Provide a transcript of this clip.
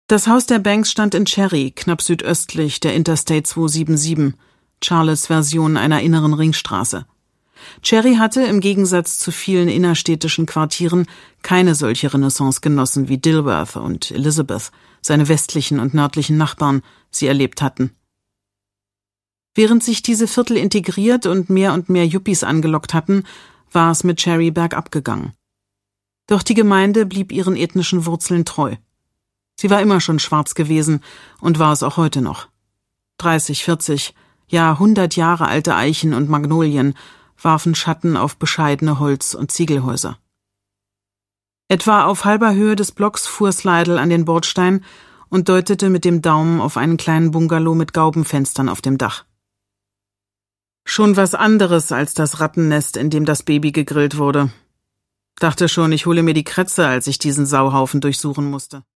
Das Haus der Banks stand in Cherry, knapp südöstlich der Interstate 277, Charlottes Version einer inneren Ringstraße. Cherry hatte, im Gegensatz zu vielen innerstädtischen Quartieren, keine solche Renaissance genossen wie Dilworth und Elizabeth, seine westlichen und nördlichen Nachbarn, sie erlebt hatten. Während sich diese Viertel integriert und mehr Yuppies angelockt hatten, war es mit Cherry bergab gegangen. Doch die Gemeinde blieb ihren ethnischen Wurzeln treu. Sie war immer schon schwarz gewesen und war es auch heute noch. 30, 40, ja 100 Jahre alte Eichen und Magnolien warfen Schatten auf bescheidene Holz- und Ziegelhäuser. Etwa auf halber Höhe des Blocks fuhr Slidell an den Bordstein und deutete mit dem Daumen auf einen kleinen Bungalow mit Gaubenfenstern auf dem Dach. Schon was anderes als das Rattennest, in dem das Baby gegrillt wurde. Dachte schon, ich hole mir die Krätze, als ich diesen Sauhaufen durchsuchen musste.